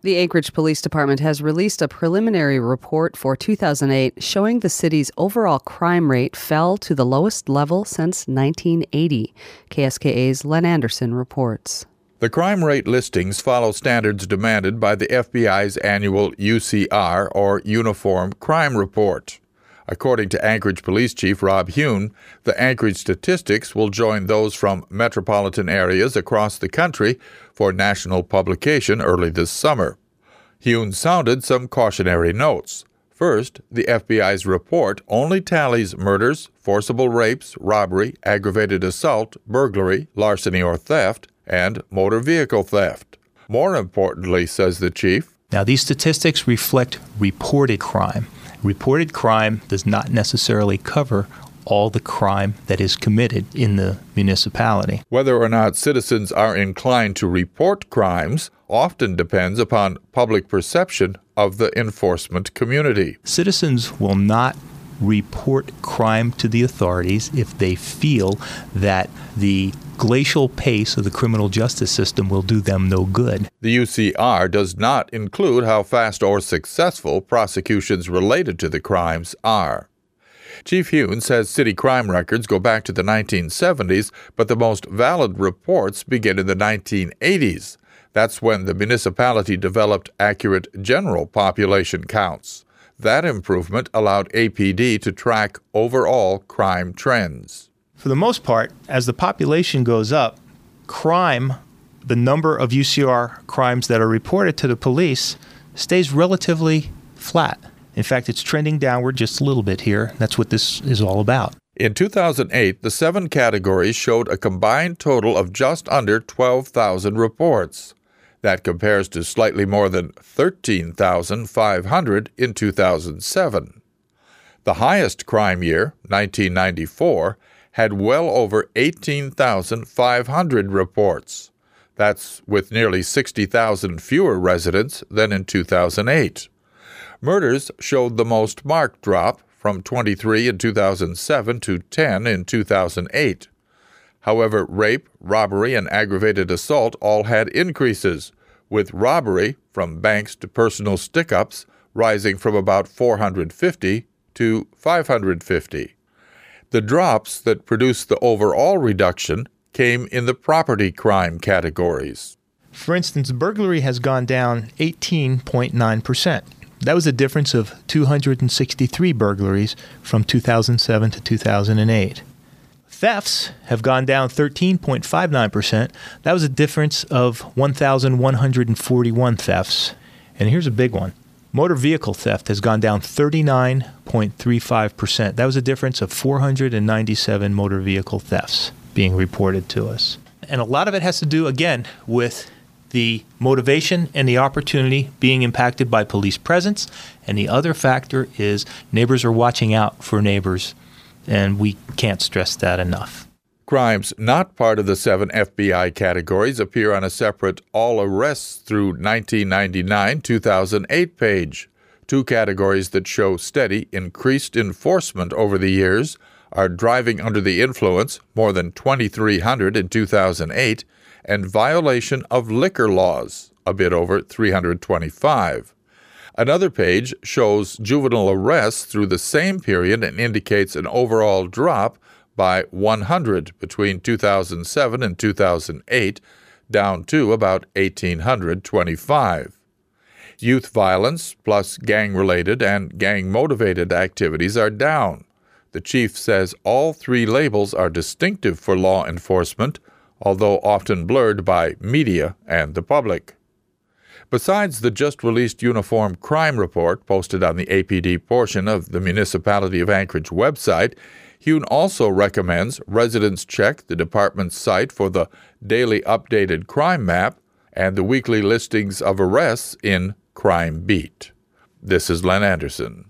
The Anchorage Police Department has released a preliminary report for 2008 showing the city's overall crime rate fell to the lowest level since 1980. KSKA's Len Anderson reports. The crime rate listings follow standards demanded by the FBI's annual UCR, or Uniform Crime Report. According to Anchorage Police Chief Rob Hune, the Anchorage statistics will join those from metropolitan areas across the country for national publication early this summer. Hune sounded some cautionary notes. First, the FBI's report only tallies murders, forcible rapes, robbery, aggravated assault, burglary, larceny or theft, and motor vehicle theft. More importantly, says the chief, now these statistics reflect reported crime. Reported crime does not necessarily cover all the crime that is committed in the municipality. Whether or not citizens are inclined to report crimes often depends upon public perception of the enforcement community. Citizens will not report crime to the authorities if they feel that the glacial pace of the criminal justice system will do them no good. The UCR does not include how fast or successful prosecutions related to the crimes are. Chief Hune says city crime records go back to the 1970s, but the most valid reports begin in the 1980s. That's when the municipality developed accurate general population counts. That improvement allowed APD to track overall crime trends. For the most part, as the population goes up, crime, the number of UCR crimes that are reported to the police, stays relatively flat. In fact, it's trending downward just a little bit here. That's what this is all about. In 2008, the 7 categories showed a combined total of just under 12,000 reports. That compares to slightly more than 13,500 in 2007. The highest crime year, 1994, had well over 18,500 reports. That's with nearly 60,000 fewer residents than in 2008. Murders showed the most marked drop, from 23 in 2007 to 10 in 2008. However, rape, robbery, and aggravated assault all had increases, with robbery, from banks to personal stick-ups, rising from about 450 to 550. The drops that produced the overall reduction came in the property crime categories. For instance, burglary has gone down 18.9%. That was a difference of 263 burglaries from 2007 to 2008. Thefts have gone down 13.59%. That was a difference of 1,141 thefts. And here's a big one. Motor vehicle theft has gone down 39.35%. That was a difference of 497 motor vehicle thefts being reported to us. And a lot of it has to do, again, with the motivation and the opportunity being impacted by police presence. And the other factor is neighbors are watching out for neighbors. And we can't stress that enough. Crimes not part of the 7 FBI categories appear on a separate All Arrests Through 1999-2008 page. 2 categories that show steady, increased enforcement over the years are driving under the influence, more than 2,300 in 2008, and violation of liquor laws, a bit over 325. Another page shows juvenile arrests through the same period and indicates an overall drop by 100 between 2007 and 2008, down to about 1,825. Youth violence, plus gang-related and gang-motivated activities, are down. The chief says all 3 labels are distinctive for law enforcement, although often blurred by media and the public. Besides the just-released Uniform Crime Report posted on the APD portion of the Municipality of Anchorage website, Hune also recommends residents check the department's site for the daily updated crime map and the weekly listings of arrests in Crime Beat. This is Len Anderson.